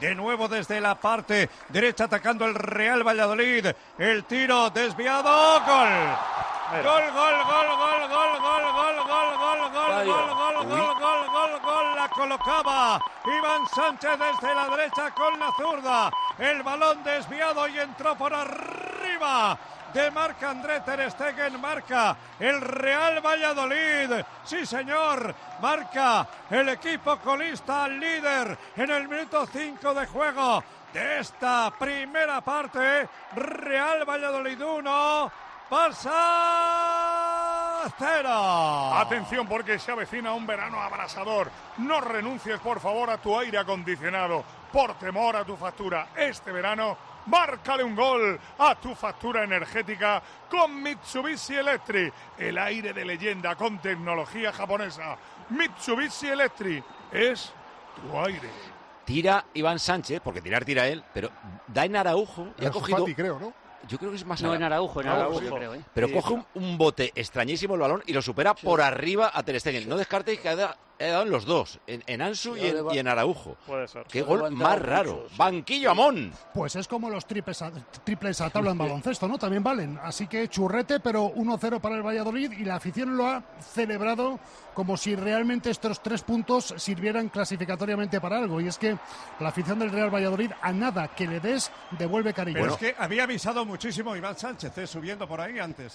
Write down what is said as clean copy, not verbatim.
de nuevo desde la parte derecha atacando el Real Valladolid. El tiro desviado, gol. Gol, la colocaba Iván Sánchez desde la derecha con la zurda. El balón desviado y entró por arriba de Marc-André ter Stegen. Marca el Real Valladolid, sí señor, marca el equipo colista líder en el minuto 5 de juego de esta primera parte. Real Valladolid 1, Barça 0. Atención, porque se avecina un verano abrasador. No renuncies, por favor, a tu aire acondicionado por temor a tu factura. Este verano, márcale un gol a tu factura energética con Mitsubishi Electric, el aire de leyenda con tecnología japonesa. Mitsubishi Electric es tu aire. Tira Iván Sánchez, porque tira él, pero da en Araujo y ha cogido... Fati, creo, ¿no? Yo creo que es más... No, en Araujo, sí, creo, ¿eh? Pero coge un bote extrañísimo el balón y lo supera por arriba a ter Stegen. No descartéis que ha dado en los dos, en Ansu y en Araujo. Puede ser. Qué gol más raro. Banquillo Amón. Pues es como los triples a tabla en baloncesto, ¿no? También valen. Así que churrete, pero 1-0 para el Valladolid y la afición lo ha celebrado como si realmente estos 3 puntos sirvieran clasificatoriamente para algo. Y es que la afición del Real Valladolid, a nada que le des, devuelve cariño. Pero es que había avisado muchísimo Iván Sánchez, subiendo por ahí antes.